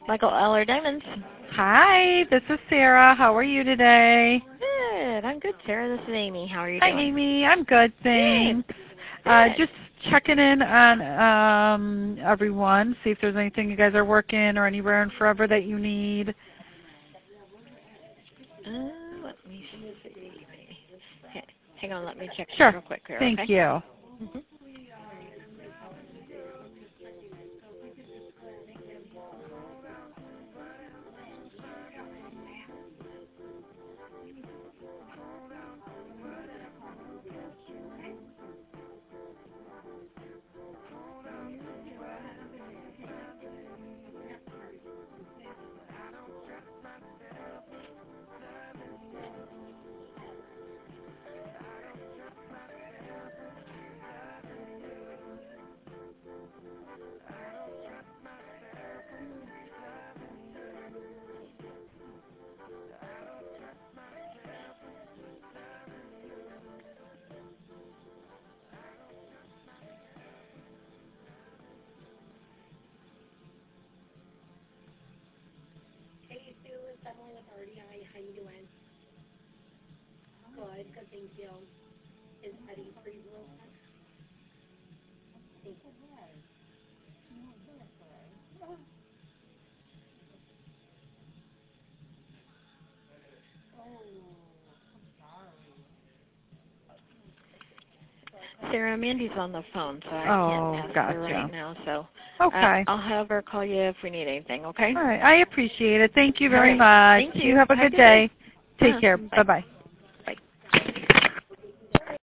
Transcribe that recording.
Michael Eller Diamonds. Hi, this is Sarah. How are you today? Good. I'm good, Sarah. This is Amy. How are you Hi, doing? Amy. I'm good, thanks. Good. Just checking in on everyone, see if there's anything you guys are working or anywhere in Forever that you need. Let me see. Hang on. Let me check Sure. real quick here. Thank okay? you. Mm-hmm. Hey, Sue, it's Emily with RDI. How you doing? Good, thank you. Is Eddie free real quick? Thank you. Sarah, Mandy's on the phone, so I can't pass her right now. So Okay. I'll have her call you if we need anything, okay? All right. I appreciate it. Thank you very All right. much. Thank you. You have a good day. Take care. Bye. Bye-bye.